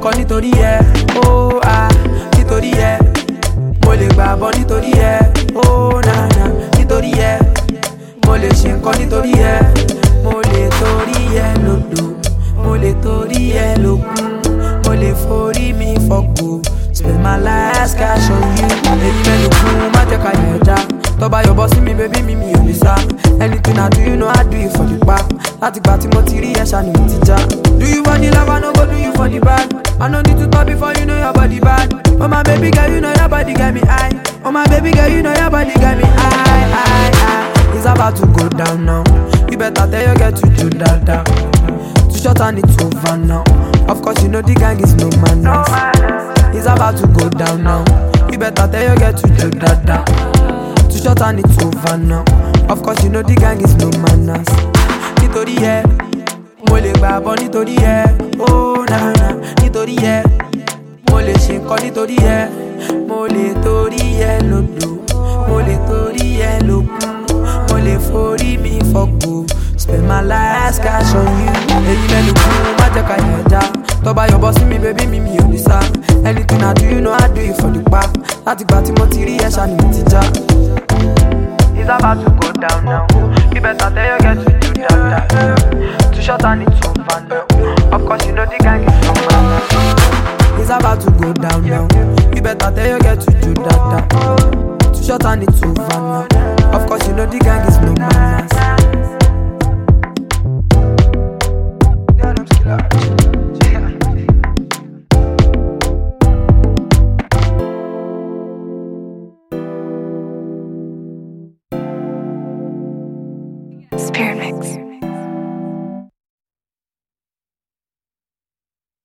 nǹkan nítorí ẹ, oh ah, nítorí ẹ. Mo lè gbàbọ́ nítorí ẹ, oh na na, nítorí ẹ. Mo lè ṣe nǹkan nítorí ẹ, mo lè torí ẹ lòdò, mo lè torí ẹ lòkun, mo lè forí mi fọ́gbò. Spend my last cash on you. Èyí mẹ́nu kún, má jẹ́ ká yẹ̀ já. Tọ́ba yọ̀bọ̀ sí mi, baby mi ò lè sá. Anything I do, you know I do it for the back. Láti gbà tí mo ti rí ẹ̀ṣà ni mo ti já. Do you want the love, I no go do you for the bad. I no need to talk before you know your body bad. Oh my baby girl, you know your body got me high. Oh my baby girl, you know your body got me high. It's about to go down now. You better tell your girl to do that. Too short and it's over now. Of course you know the gang is no manners. It's about to go down now. You better tell your girl to do that. Too short and it's over now. Of course you know the gang is no manners. Nítorí ẹ, mo lè gbàbọ́ nítorí ẹ, oh na na, nítorí ẹ. Mo lè ṣe nǹkan nítorí ẹ, mo lè torí ẹ lòdò, mo lè torí ẹ lòkun, mo lè forí mi fọ́gbò. Spend my last cash on you. Èyí mẹ́nu kún, má jẹ́ ká yẹ̀ já. Tọ́ba yọ̀bọ̀ sí mi, baby mi ò lè sá. Anything I do, you know I do it for the back. Láti gbà tí mo ti rí ẹ̀ṣà ni mo ti já. It's about to go down now. You better tell your girl to do that. Too short and it's over now. Of course you know the gang is from man. It's about to go down now. You better tell your girl to do that. Too short and it's over now. Of course you know the gang is no manners. Spirit Mix.